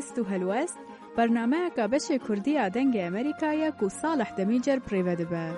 هست و هلوست برنامه که بشه کردی آدنگ امریکایی که صالح دمیجر پریوده به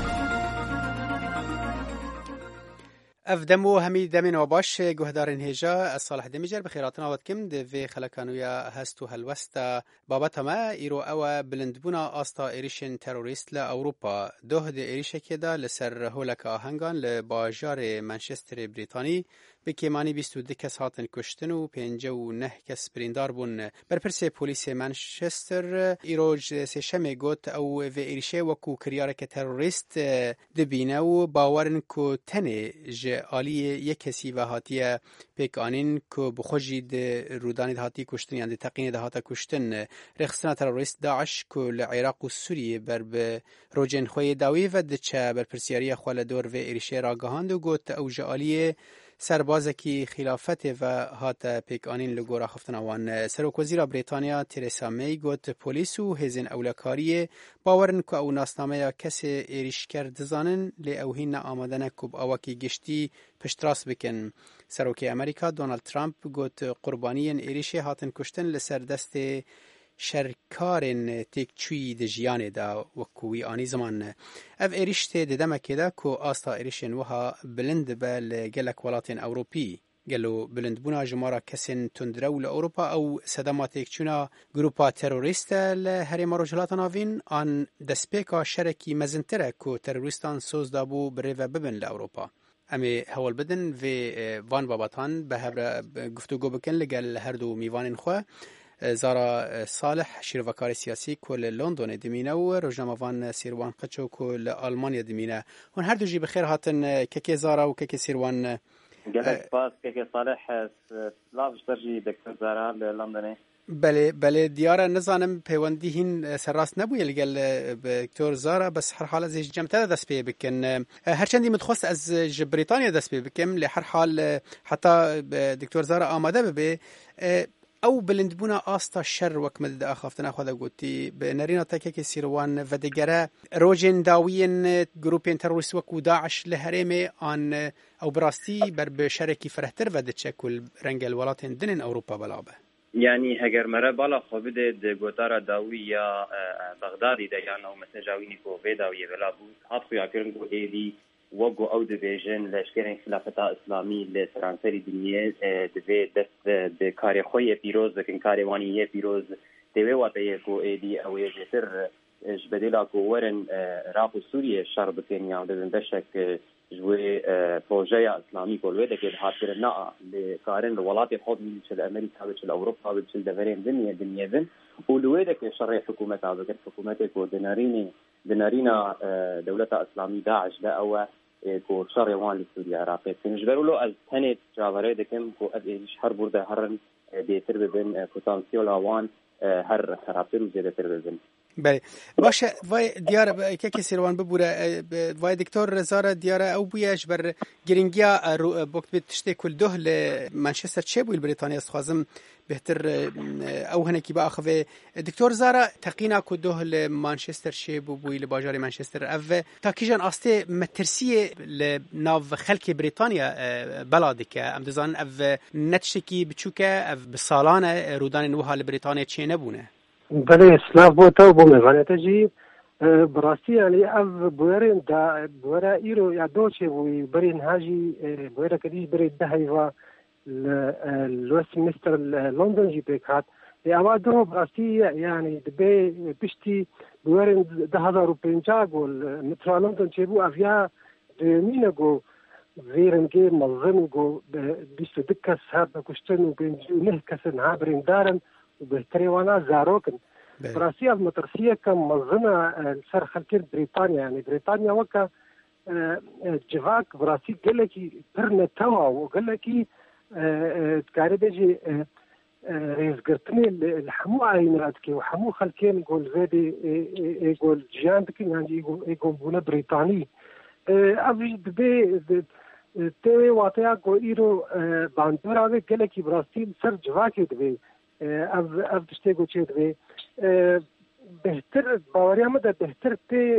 افدمو همی دمین و باش گهدارن هجا از صالح دمیجر بخیراتنا آواد کم دوی خلکانویا هست و هلوست بابت ما ایرو او بلندبونا آستا ایریشن تروریست لأوروپا ده ده ایریشه که دا لسر هولک آهنگان لباجار منچستر بریتانی به کیمانی 22 کس هاتن کشتن و 59 کس بریندار بون. برپرس پلیس منچستر ایروج سشم گوت او و ایریشه وکو کریارک تروریست دبینه و باورن که تنه جالی یک کسی و هاتیه پیکانین که بخوجی ده رودانی ده هاتی کشتن یعنی تقین ده هاتا کشتن رخصنا تروریست داعش که لعراق و سوریه بر به روجن خوی داوی و دچه برپرسیاری خوال دور و ایریشه راگهاند و گوت او جالی سربازکی خلافت و هات پیکانین لگورا خفتن آوان. سروک وزیر بریتانیا تریسا می گوت پولیس و هزین اولکاری باورن که او ناسنامه کس ایریش کرد زانن لی اوهین آمدن کب آواکی گشتی پشتراس بکن. سروک امریکا دونالد ترامپ گوت قربانیین ایریش هاتن کشتن لسر دست شرکارن تکچوی ده جیانه دا وکوی آنی زمان. اف ایریشت ده دمکه دا که آستا ایریشن وها بلند با لگلک ولاتین اوروپی. گلو بلند بونا جمارا کسین تندرو لأوروپا او صدما تکچونا گروپا تروریست لحریم روجلات ناوین آن دسپیکا شرکی مزنتره که تروریستان سوز دابو بره و ببن لأوروپا. امی هول بدن و وان باباتان به هر گفتگو بکن لگل هر دو میوان خواه. زارا صالح شیروکار سیاسی کل لندن دمینه و روزنامه‌وان سیروان قچو کل آلمانیا دمینه. اون هر دو جی بخیر هاتن که زارا و که سیروان. جلك باس که صالح لاف درجی دکتر زارا لندن. بله دیاره نزانم پیوندی هین سراست نبوی لگل دکتر زارا بس هر حال از جمعه دست پی بکن هر چندی متخصص از بریتانیا دست پی بکم لهر حال حتی دکتر زارا آماده به او بلندبونا آستا شر وک مدد آخافتنا خدا گوتی به نرینا تاکه که سیروان و دگره روجن داوین گروپین تروریست وکو داعش لهرمه آن او براستی بر بشرکی فرهتر و دچکل رنگ الولاتین دنن اوروپا بلابه. یعنی هگر مره بالا خوبیده ده گوتارا داوی یا بغدادی ده یعنی او مثل جاوینی کو ویداوی بلا بود هات خویا کرن کو ایدی وگو او دیویژن لشکرین خلافت اسلامی لسرانسری دنیای دوی دست به کاری خوی پیروز بکن کاری وانی پیروز دوی واتای کو ایدی او یجتر جبدیلا کو ورن راق سوریه شر بکن یا دبن بشک جوی پروژه اسلامی کولوی دکه حاضر نه لکارن الولايات خود مثل امریکا مثل اروپا مثل دورین دنیا دن ولوی دکه شرع حکومت ابد حکومت کو دنارینا دولت اسلامی داعش دا او کو شرع وان لسوريا عراق نجبروا له از تنت جاوره دکم کو ادیش هر برده هرن بیتر ببن پتانسیل اوان هر خرابتر زیاده تر ببن. بله باشه وای دیار که سیروان ببوره وای دکتر زارا دیار او بویش بر گرینگیا وقت بتشته کل ده لمانچستر چه بوی بریتانیا استخوازم بهتر او هنکی با اخوه دکتر زارا تقینا که ده لمانچستر چه بوی لباجار منچستر او تاکیجان آسته مترسیه لناو خلک بریتانیا بلاده که ام دزان او نتشکی بچوکه او بسالانه رودان نوها لبریتانیا چه نبونه. بله اسلاف بوده و می‌وانه جی براستی یعنی از بورین دا بورا ایرو یا دوچه وی برین هاجی بورا کدیش برید دهی و وستمینستر لندن جی بکات یا دو براستی یعنی دبی پشتی بورین 2050 گل مترو لندن چه بو افیا مینه گو ویرنگی منظم گو 22 کس هر کشتن و 59 کس نهابرین دارن وبهتري وانا زاروكن براسيا المترسيه كمنظمه سر خلكير بريطانيا يعني بريطانيا وكا جواك براسي قال لك برنا توا وقال لك تكاري بيجي رئيس قرطني الحمو عيناتكي وحمو خلكين يقول زيدي يقول جيانتك يعني يقول بولا بريطاني افي دبي تي واتيا كو ايرو باندورا قال لك براسي سر جواكي دبي از تشتگو چه دوی بهتر باوری آمده بهتر تی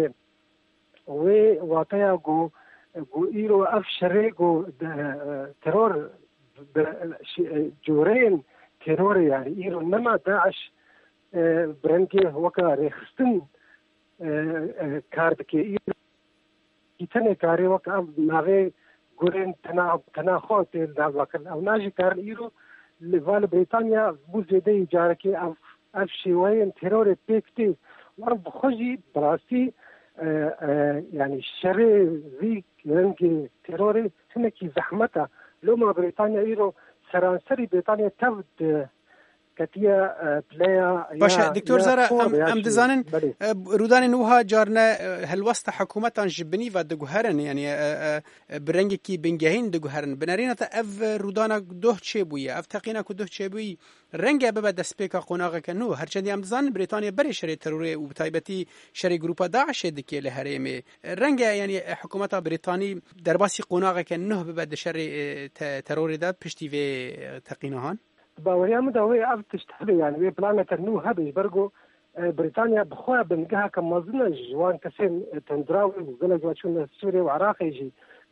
و واقعا گو ایرو اف شره گو ترور جورین تيرور يعني إيرو نما داعش برنكه وكا ريخستن كاردكي إيرو كتنه كاري وكا ناغي قولين تنا خوت الداباكل أو ناجي كار إيرو لفال بريطانيا بوزيدي جاركي أف شوين تيرور بيكتي وارب خجي براسي يعني الشري ذيك رنجي تيروري هناكي زحمتها لما بريطانيا إيرو سرانسري بريطانيا تفد كتيا بلايا باشا دكتور زارا ام دزانن رودان نوها جارنا هل وسط حكومتان جبني و دغهرن يعني برنگي كي بنگهين دغهرن بنارينا اف رودانا دوه چبويه اف تقينا كو دوه چبوي رنگه به دسپیکا قوناغه کنو هرچندی ام دزان بريطانيا بري شري تروري و بتايبتي شري جروبا داعش دكي لهريمه رنگه يعني حكومتا بريطاني درباسي قوناغه کنو به شري تروري دا پشتي و تقينهان باوريام داوي اب تشتغل يعني وي بلانه نو هبي برغو بريطانيا بخوا بنجها كمازنا جوان كسين تندراوي وقال جواتشون سوريا وعراق يجي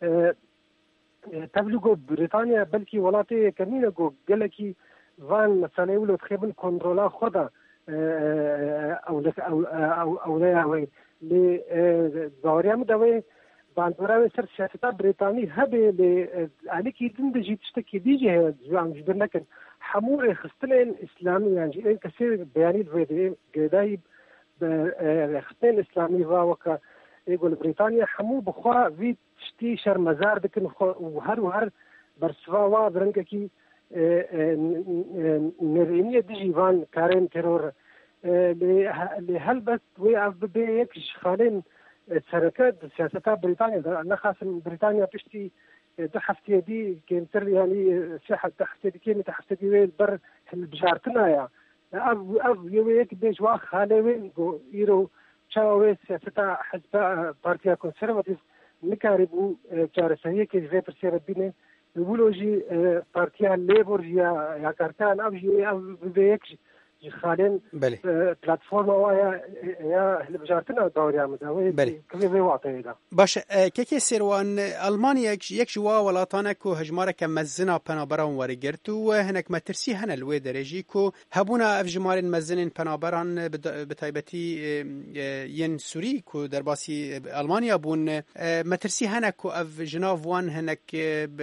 تبلغو بريطانيا بلكي ولاتي كمينه جو قالكي فان مثلا يقولوا تخيبن كنترولا خدا او لا وي باوريام داوي باندورا سر سياسة بريطاني هبه عليك يدندجي تشتكي ديجي جوان جبرنكن حمور خستلين إسلامي يعني كثير بيانات فيديو جدايب خستلين إسلامي وكا يقول بريطانيا حمور بخوا في تشتي شر مزار دكن وهر برسوا وابرنكي نرينية ديجي فان كارين تيرور لهل بس ويعف بيكش خالين سركات سياسة بريطانيا أنا خاص بريطانيا تشتي تحفتي دي كنتر يعني ساحة تحفتي دي كيمي تحفتي دي وين بر بجارتنا يا أب يويك بيش واخ هالوين جو يرو شاوي سياسة حزب بارتيا كونسيرفاتيف نكاربو كارسانية كي في برسيرة بينه يقولوا جي بارتيا ليبر يا كارتان أب بيكش خالين بلاتفورما ويا بجارتنا دوريا مداوي كيف واقعي باش كيكي سيروان ألمانيا يك جوا ولاتانك هجمارك مزنا بنابران وريجرتو هناك ما ترسي هنا الوي درجيكو هبونا اف جمارين مزنين بنابران بتايبتي ين سوري كو درباسي ألمانيا بون ما ترسي هنا كو اف جناف وان هناك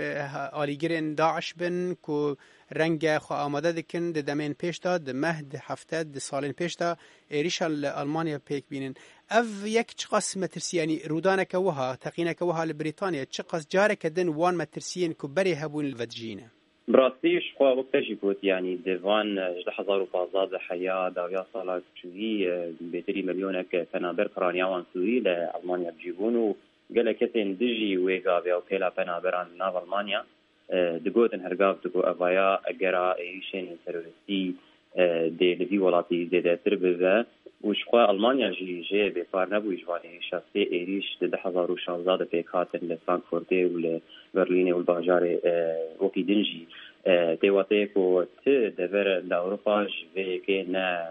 آليجرين داعش بن كو رنگ خو آماده دکن دمین پیش داد مهد هفته د سالین پیش دا ایریش آلمانیا پیک بینن اف یک چقاس مترسی یعنی رودانه که وها تقینه که وها لبریتانیا چقاس جاره کدن وان مترسیین که بری هبون الودجینه براستيش خو وقتاش يقول يعني ديفان 2015 حياة داويا صالات شوي بيتري مليونك فنابر قرانياوان سوري لألمانيا بجيبونو قال كتن دجي ويغا بيو بيلا فنابران ناف ألمانيا دقوتن هرقاف دقو أفايا أجرا إيشين تروریستی دلوی ولاتی زیاده تربه وشقا ألمانيا جي بفار نبوي جواني شخصي إيريش ده 2016 بيكاتن لفرانكفورتي ولبرلين والباجار وكي دنجي تيواتي كو دفر لأوروبا جوكي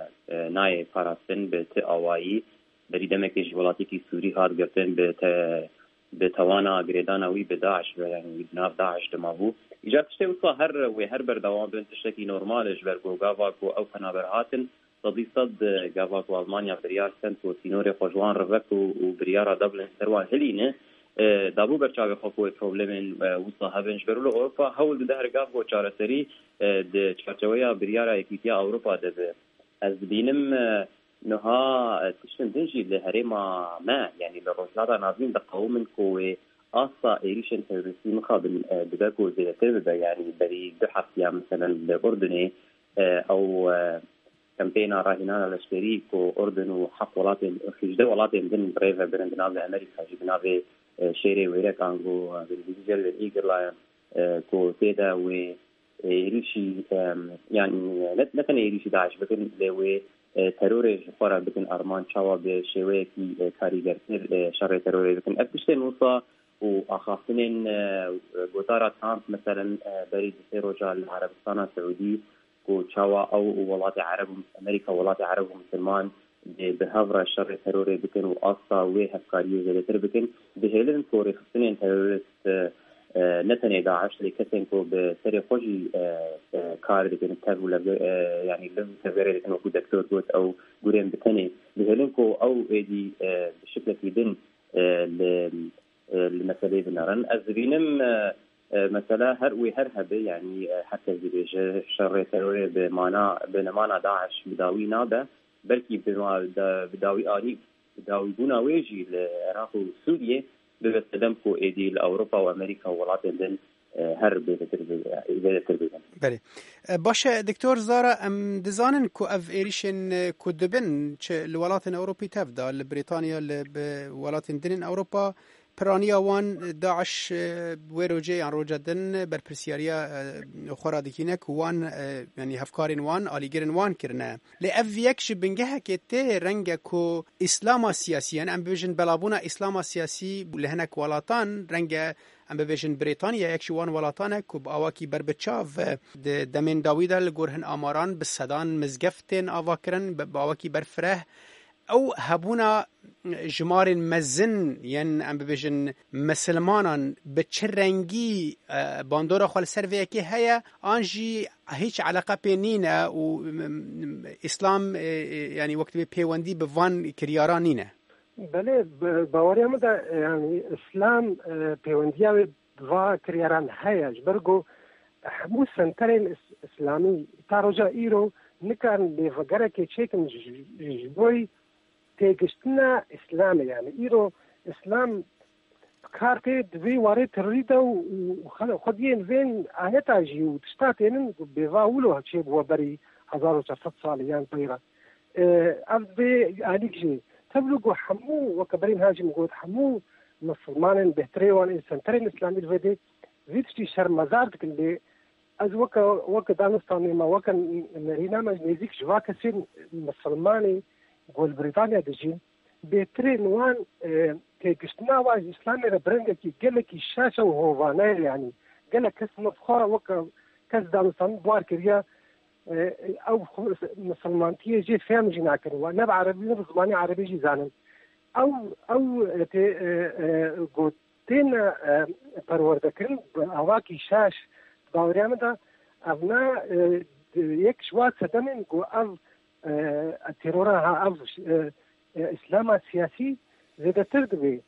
ناي فارسن بت أواي بريدمك جوالاتي كي سوري هاد قرتن بتوانا غريدانا وي بداعش يعني بناف داعش دماغو اجا تشتي وصا هر بردوام بنت تشتكي نورمال جبرغو غافاكو او فنابرهاتن صدي صد غافاكو المانيا بريار سنت وسينوري خوجوان رفكو وبريارا دبلن سروان هلينه دابو برچاوي خو پروبلمن وصا هبن جبرلو اوروبا هول ده هرغافو چارسري د چارچويا بريارا اكيتيا اوروبا ده از بينم نها تشتن دنجي لهريما ما يعني لروجلادا نازين دقومن كوي أصلا إيريشن تروریستی مقابل بداكو زي تربة يعني بري دحفتيا مثلا الأردني أو كامبينا راهنانا الأشتري كو أردن وحق ولاتين خجدة ولاتين دن بريفا برندناف أمريكا جبناف شيري ويرا كانغو بالفيزيال الإيجر لاين كو تيدا و إيريشي يعني نتن إيريشي داعش بكن لوي تروري جفارة بكن أرمان شاوا بشوية كي كاريجر شر تروري بكن أبتشتين وصا وأخافتين قطارة ترامب مثلا بريد سيروجا العربستان السعودي وشاوا أو ولات عرب أمريكا ولات عرب ومسلمان بهذا الشر تروري بكن وأصلا وهفكاريو زي تر بكن بهيلن كوري خفتين تروريست نتنه داعش لكتن کو بسری خوشی کار دکن تر ولا يعني لم تغير لكن وجود دكتور دوت او جورين بتني بهلنكو او ادي بشكل كيدن المسألة بنارن أزبينم مثلا هر هبه يعني حتى الزبيج شر تروري بمانا داعش بداوي نابه بلكي بداوي آلي بداوي بونا ويجي لعراق وسوريا ببستدمكو ايدي لأوروبا وأمريكا وولاتن دن هر بيتر بله باشه دکتور زارا ام دزانن کو اف ایریشن کو دبن چه الولايات الاوروبيه تفدا لبريطانيا لولاتن دن اوروبا پرانیا وان داعش ویروجی عن روجدن بر پرسیاریا خورا دکینک وان یعنی هفکارین وان آلیگرن وان کرنه لی اف یکش بنگه که ته رنگ کو اسلام سیاسی ام بيجن بلابونا اسلام سیاسی لهنک ولاتان رنگ ام بيجن بريطانيا يكشي وان ولاتانه كوب اواكي بربتشاف دمين داويد الجورهن اماران بالسدان مزقفتن اواكرن باواكي برفره او هبونا جمار مزن ين ام بيجن مسلمانان بچرنگي باندورا خال سروي كي هيا انجي هيچ علاقه بينينا و اسلام يعني وقت بيوندي بوان كريارانينا بله باوري مده يعني اسلام بيونديا بوا كرياران هيا جبرغو حمو سنترين اسلامي تاروجا ايرو نكان بفقره كي تشيكن جبوي تيجستنا اسلام يعني ايرو اسلام كارتي دوي واري تريدا وخدين فين اهتا جيو تشتاتين بيفاولو هاتشي بوا بري 1900 سال يعني طيرة افبي عليك جي تبلغو حمو وكبرين هاجي مقود حمو مسلمان بهتريوان سنترين اسلامي الفيدي زيدشتي شرمزار تكن بي از وكا دانستاني ما وكا نرينا ما نيزيك جواكا سين مسلماني قول بريطانيا دجين بيترين وان كيكشتنا واج اسلامي ربرنجا كي قالك الشاشة وهوفانا يعني قالك كس مفخورة وكا كس دانستان بوار كريا او مسلمانتيه جي فهم جينا كروا نبع عربي نبزماني عربي جي زانن او قوتين پروردكرن اواكي شاش باوريام دا ابنا يك شوات ستمن قو او التيرورها او اسلام سياسي زيدا تردبي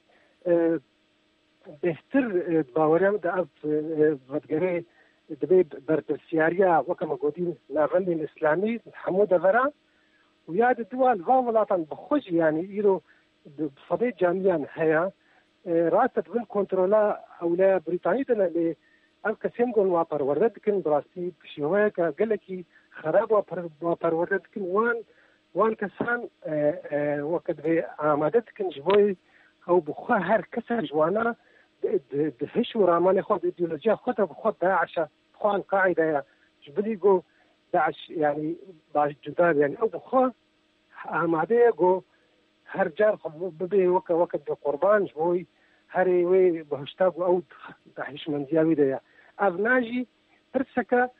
بهتر باوريام دا او ودقري دبي برتسياريا وكما قودين نافندي الإسلامي حمودة فرا وياد الدول غاولاتان بخوش يعني إيرو بفضيت جامعيان هيا راسة بن كنترولا أولا بريطانية اللي الكسيم قول وابر وردكن براستي بشيوهيك قلكي خراب وابر وردكن وان كسان وقد في عمادتكن جبوي أو بخوة هر كسر جوانا دهش ورامان خود إيديولوجيا خودها بخود داعش خوان قاعدة جبلي جو داعش يعني باش جدار يعني أو بخوا عمادة جو هر جار ببي وقت بقربان جبوي هري وي بهشتاق أو داعش من زياوي ده أبناجي برسكة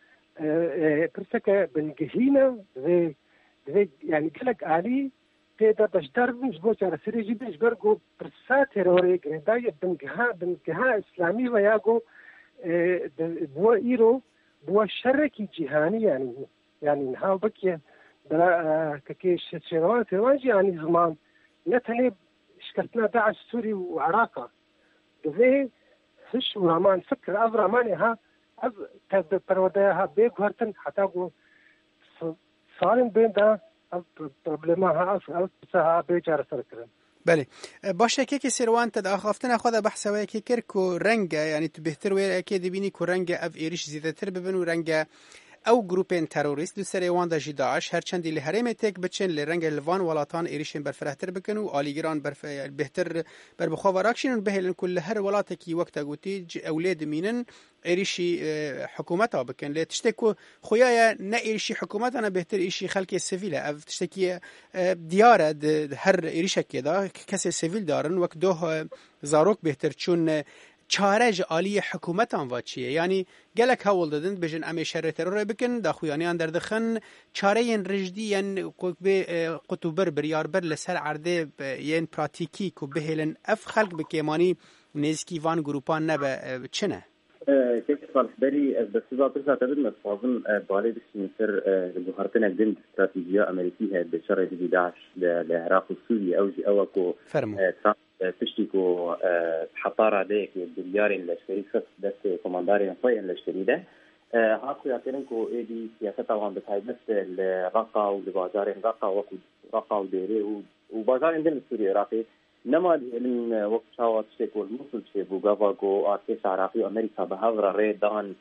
بالجهينة ذي يعني قلق علي تيدا بشدار بنجبوش على سريجي بنجبرقو برسات هيروري قرداية بنجها إسلامي وياقو بوا إيرو بوا شركي جهاني يعني نهاو بكيا بلا كيش شيروان تواجي يعني زمان نتني شكلتنا داعش سوري وعراقة ذي فش ورامان فكر أف راماني ها أف تبدأ بروداها بيق هرتن حتى قو صارن بين ده بله باشه که سروان تد آخافتن خود بحث وی که کر کو رنگ یعنی تو بهتر وی اكيد بینی کو رنگ اف ایریش زیاده تر ببن و رنگ او گروپین تروریست دو سری وان دا داعش هر چندی لهرم تک بچن لرنگ الوان ولاتان ایریشن برفرهتر بکن و آلیگران بهتر بر بخوا وراکشن بهلن کل هر ولاته کی وقت گوتی اولاد مینن ایریشی حکومتا بکن لی تشتکو خویا نه ایریشی حکومتا نه بهتر ایشی خلک سیویل اف تشتکی دیاره هر ایریشه کدا کسی سیویل دارن وقت دوه زاروک بهتر چون چارج عالی حکومتان واچیه یعنی گلک هول دادن بجن امی شر ترور بکن دا خویانیان در دخن چاره ین رجدی ین قطوبر بریار بر لسر عرده ین پراتیکی کو بهلن اف خلق بکیمانی نزکی وان گروپان نبه چنه كيف صالح بري بس إذا ترجع تبدنا تفاضل بالي بس مصر جوهرتنا قدم استراتيجية أمريكية بشر داعش للعراق وسوريا أو كو تشتكو حطار عليك بالديار الاشتري بس كومانداري نصي الاشتري ده هاكو يعتبرنكو إيدي سياسة طبعا بتهيبت الرقة والبازار الرقة رقة وديري وبازار عندنا السوري العراقي نما من وقت شاوات شكل مصل شيء بوجافاكو أركيس عراقي أمريكا بهذا ريدان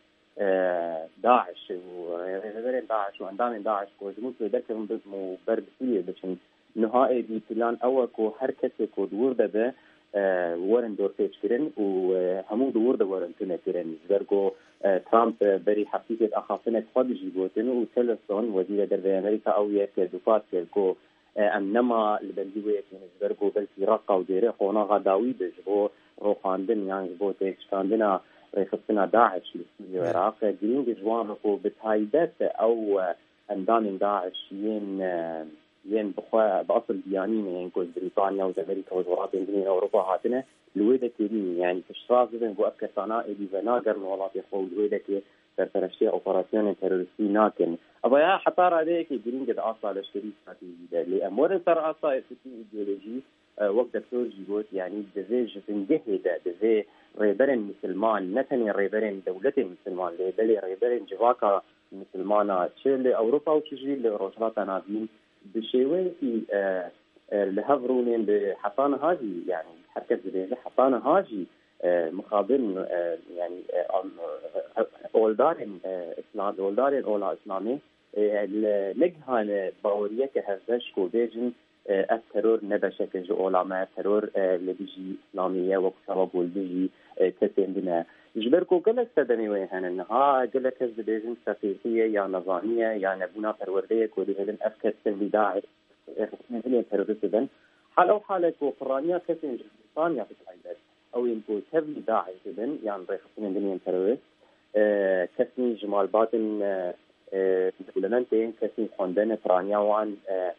داعش وريدان داعش وعندنا داعش كوجموس ذكرهم بسمو بردسية بشن نهائي بيتلان أوكو حركة كود به ورن دور تشكرن وهمو دور ده ورن تنكرن زرقو ترامب بري حقيقة أخافنا خد جيبوتن وتلسون وزير دربي أمريكا أو يكذبات كو انما البلدويه من زرقو بلكي رقه وديره خونا غداوي بجبو روخاندن يعني جبو تكشاندنا ريخصنا داعش في العراق جرين جوان كو بتهايدات او اندان داعش ين بخوا باصل ديانين يعني كو بريطانيا وامريكا وزارات الدنيا اوروبا هاتنا الويده كريم يعني تشراف زين بو افكارنا اللي بناقر مولات يخو الويده كي ترترشي اوبراسيون تيرورستي ناكن ابا يا حطار عليك جرين قد اصلا الشريك هذه لامور ترى اصلا في ايديولوجي وقت دكتور جيبوت يعني دزيج تنجهد دزي ريبرن مسلمان نتني ريبرن دولة مسلمان لبلي ريبرن جواكا مسلمانا تشيل اوروبا وتجي لروشلاتا نادين بشيوي في لهفرونين بحصانة هذه يعني حركة زي حصانة هذه مخابن يعني أولدارين إسلام أولدارين أولا إسلامي نجهان باورية كهزش كوديجن الترور نبشة كأولا ما الترور لبيجي إسلامية وكسبة بول بيجي كتير بنا جبركو كل استدمي ويهان إنها كل كذبيجن سفيهية يا نظامية يا نبونا تروردية كودي هذن أفكار سنداعي هذين تروردين حال أو حالك وفرانية كتير بريطانيا في العيدات أو يمكن تبني داعش جدا يعني ريخصين الدنيا ترويست كسني جمال باطن دولمنتين كسني خواندن فرانيا وان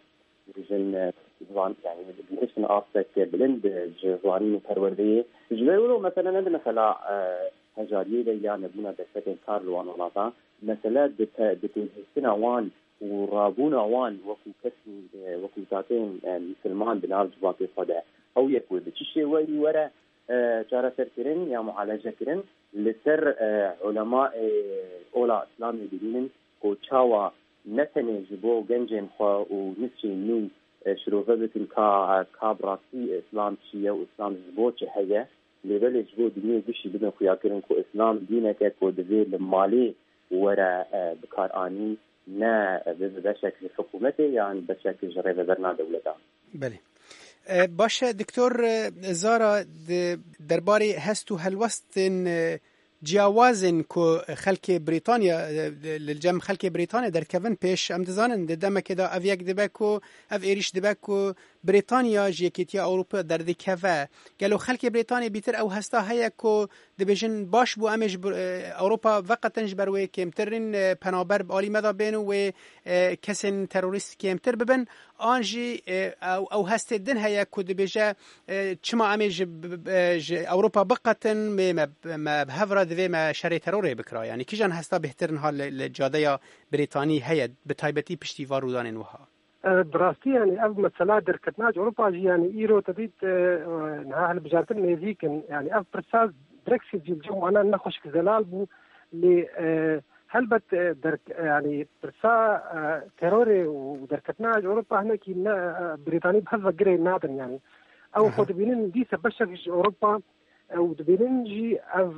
جن يعني بيشن أصلك بلند جوانين تروردية جلوا مثلا عندنا خلا هجارية ليا نبونا دستين كارلوان ولاطا مثلا بتوجسنا وان ورابونا وان وكو كسني وكو ذاتين مسلمان بنار جباطي صدا أو يكوي بتشي وي ورا جارة سركرين يا معالجة كرين لسر علماء أولا إسلامي بدين وشاوا نتني جبو جنجن خوا ونسي نو شروفة بتن كابراسي إسلام شيا وإسلام جبو شهية لبل جبو دنيا بشي بدن خيا كرين كو إسلام دينك كو دزي المالي ورا بكاراني نا بشكل حكومتي يعني بشكل جريبة برنا دولتا. بله. باشه دکتر زارا درباره هستو هلوستن جیاوازن که خلک بریتانیا للجم خلک بریتانیا در کون پیش امتزانن دم که دا او یک دبکو او ایریش دبکو بریتانیا جیکیتیا اروپا در دکوه گلو خلک بریتانیا بیتر او هستا هیا که دبیجن باش بو امش اروپا وقتنج بروی کمترین پنابر بالی مدا بینو و کسین تروریست کمتر ببن آنجی او هست دن هیا که دبیجه چما امش اروپا بقتن ما بهفرا دوی ما شر تروری بکرا یعنی کیجان هستا بهترین حال الجاده بریتانی هیا بتایبتی پشتیوار رودان وها براستی يعني أب مثلا دركتناج أوروبا يعني إيرو تديت نها البجارة النيزيكن يعني أب برساز بريكسيت جيل أنا نخش كزلال بو ل هل بت درك يعني برسا تيروري ودركتناج أوروبا هنا كي بريطاني بهذا جري نادن يعني أو خد بينن دي سبشة أوروبا أو دبينن جي أب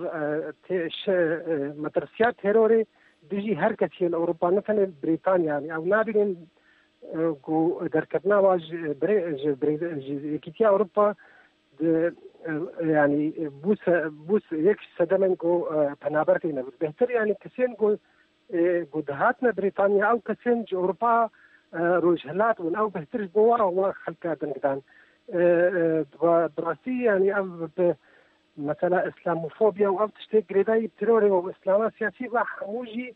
مدرسيات تيروري بيجي هركتي الأوروبا مثلا بريطانيا يعني أو نادن جو دركتنا واج كتيا أوروبا يعني بوس يكش سدمن جو بنابرتنا بهتر يعني كسين جو دهاتنا بريطانيا أو كسين أوروبا روجهلات أو بهتر جوا وخلقها دنقدان دراسي يعني أو مثلا إسلاموفوبيا أو تشتي جريداي تروري وإسلام سياسي وحموجي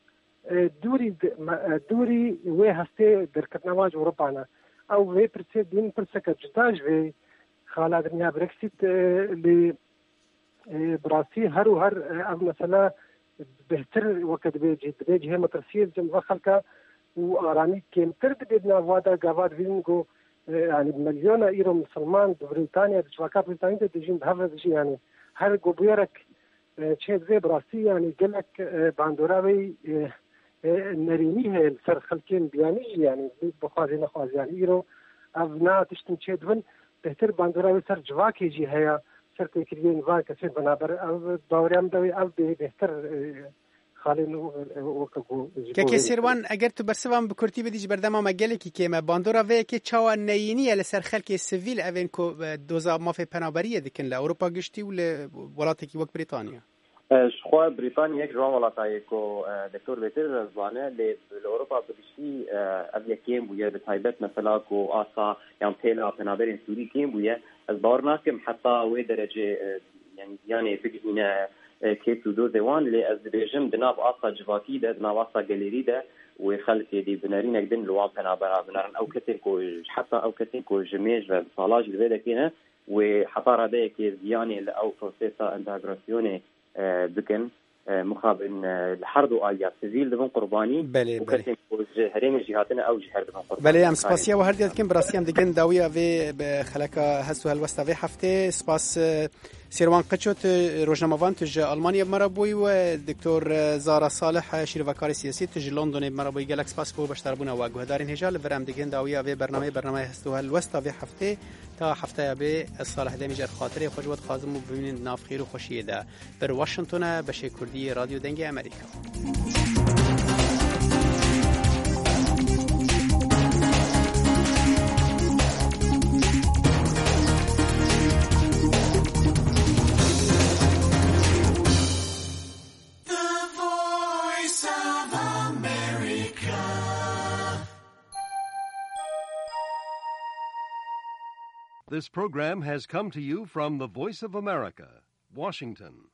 دوري وی هسته در کتنواج اوروپانا او وی پرسه دین پرسه که جداج وی خالا دنیا برکسیت لی براسي هر وهر أو مثلا بهتر وقت بيجي هم ترسيل جم خلقة وآرامي كم ترد بدنا وادا قابات فينجو يعني مليون إيرو مسلمان بريطانيا بشبكات بريطانية تجين بهذا الشيء يعني هر قبيرك شيء زي براسي يعني قلك باندوراوي نريني هي السر خلكين بياني يعني بخوازي نخواز يعني إيرو أبنا تشتن شيء دون بهتر باندوراوي سر جواك يجي هيا سر تكريين واي كثير بنابر أو دوريام دوي أو بهتر خالين وكو که سیروان اگر تو برسوام بکرتی بدیج بردم مگلی که ما باندورا و که چاوا نینی ال سر خلک سیویل اوین کو دوزا مافی پنابریه دکن ل اروپا گشتی ول ولاتی کی وک بریتانیا شخوا بريطانيا يك جوان ولاتايكو دكتور بيتر زوانه لاوروبا بشي قبل كيم ويا بتايبت مثلا كو اسا يعني تيلا بنابرين سوري كيم ويا البارناكم حتى وي درجه يعني فكرنا كيتو دو زوان اللي ازبيجم دناب اسا جواتي ده دناب اسا جاليري ده وخلت يدي بنارين قدن لوان بنابرا بنارن او كتين كو حتى او كتين كو جميج صلاج اللي كده وحتى رده كي زيانه او بروسيسا انتجراسيوني بكن مخابن الحرب وآليات سيفيل دبن قرباني بله هرين الجهاتنا أو جهر دبن قرباني بله ام سپاسیا و هر دیت کم براسیم دیگن داویا و بخلکا هستو هلوستا و هفته سپاس سیروان قچوت روزنامه‌وان تج آلمانیا مربوی و دکتور زارا صالح شیروکار سیاسی تج لندن مربوی گلکس سپاس بو بشتربونه و گهدارین هجال ورم دیگن داویا و برنامه هستو هلوستا و هفته تا هفته به صالح دمیجر خاطر خوشوت خازم و ببینید ناف خیر و خوشی ده بر واشنگتن بشه کردی رادیو دنگ امریکا. This program has come to you from the Voice of America, Washington.